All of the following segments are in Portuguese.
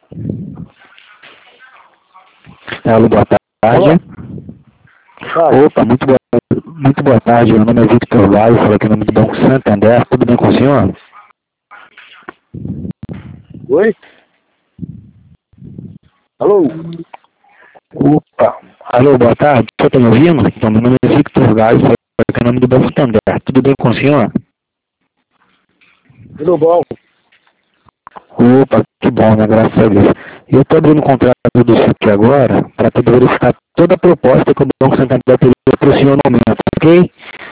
Alô, boa tarde. Opa, muito boa tarde. Meu nome é Victor Vaz, falo aqui no nome do Banco Santander. Tudo bem com o senhor? Oi? Alô? Opa, alô, boa tarde. O senhor está me ouvindo? Então, meu nome é Victor Vaz, falo aqui no nome do Banco Santander. Tudo bem com o senhor? Tudo bom? Opa, que bom, né? Graças a Deus. Eu estou abrindo o contrato do senhor aqui agora para poder verificar toda a proposta que o Banco Santander teria para o senhor no momento, ok?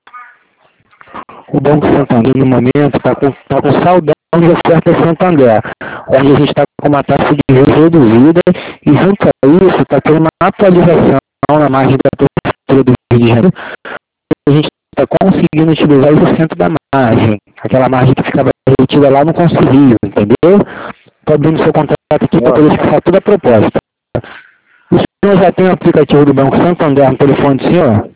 O Banco Santander, no momento, está com saudão de oferta Santander, onde a gente está com uma taxa de juros reduzida e, junto a isso, está tendo uma atualização na margem da prefeitura do Rio de Janeiro. A gente está conseguindo utilizar 100% da margem, aquela margem que ficava retida lá no Conselho, entendeu? Estou abrindo seu contrato aqui para poder fixar toda a proposta. O senhor já tem o aplicativo do Banco Santander no telefone do senhor?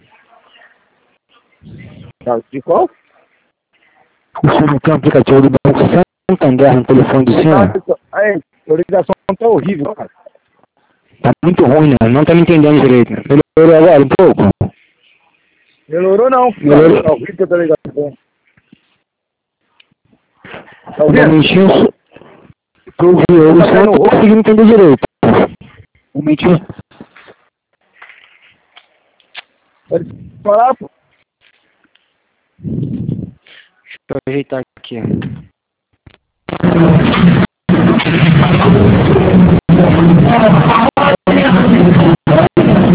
De qual? O senhor não tem o aplicativo do Banco Santander no telefone do senhor? A ligação tá horrível, cara. Tá muito ruim, né? Não tá me entendendo direito. Né? Melhorou agora um pouco? Melhorou não. Melhorou. Tá horrível a ligação. Tá Um ouvindo? momentinho. O senhor não tá conseguindo entender direito. Um momentinho. Pode falar, pô. Deixa eu ajeitar aqui.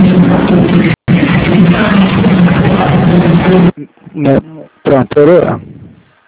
Pronto, melhorou?